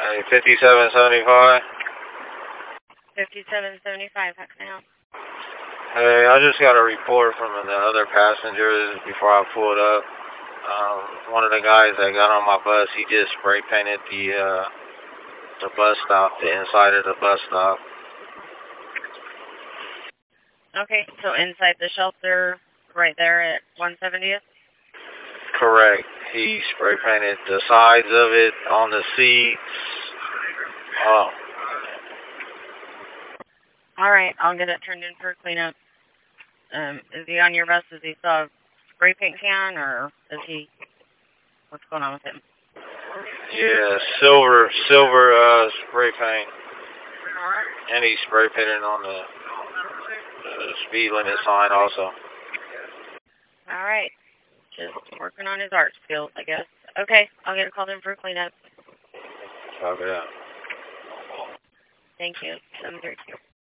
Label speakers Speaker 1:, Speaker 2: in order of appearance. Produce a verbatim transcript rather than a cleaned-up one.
Speaker 1: Hey, fifty-seven seventy-five.
Speaker 2: fifty-seven seventy-five, how can I help?
Speaker 1: Hey, I just got a report from the other passengers before I pulled up. Um, one of the guys that got on my bus, he just spray painted the uh, the bus stop, the inside of the bus stop.
Speaker 2: Okay, so inside the shelter, right there at one seventieth?
Speaker 1: Correct. He spray painted the sides of it, on the seats. Oh.
Speaker 2: Alright, I'll get it turned in for cleanup. Um, is he on your bus? Does he still have spray paint can, or is he, what's going on with him?
Speaker 1: Yeah, silver, silver uh, spray paint. And he spray painted on the, the speed limit sign also.
Speaker 2: Alright, just working on his art skills, I guess. Okay, I'll get it called in for cleanup.
Speaker 1: Copy that.
Speaker 2: Thank you. seven thirty-two.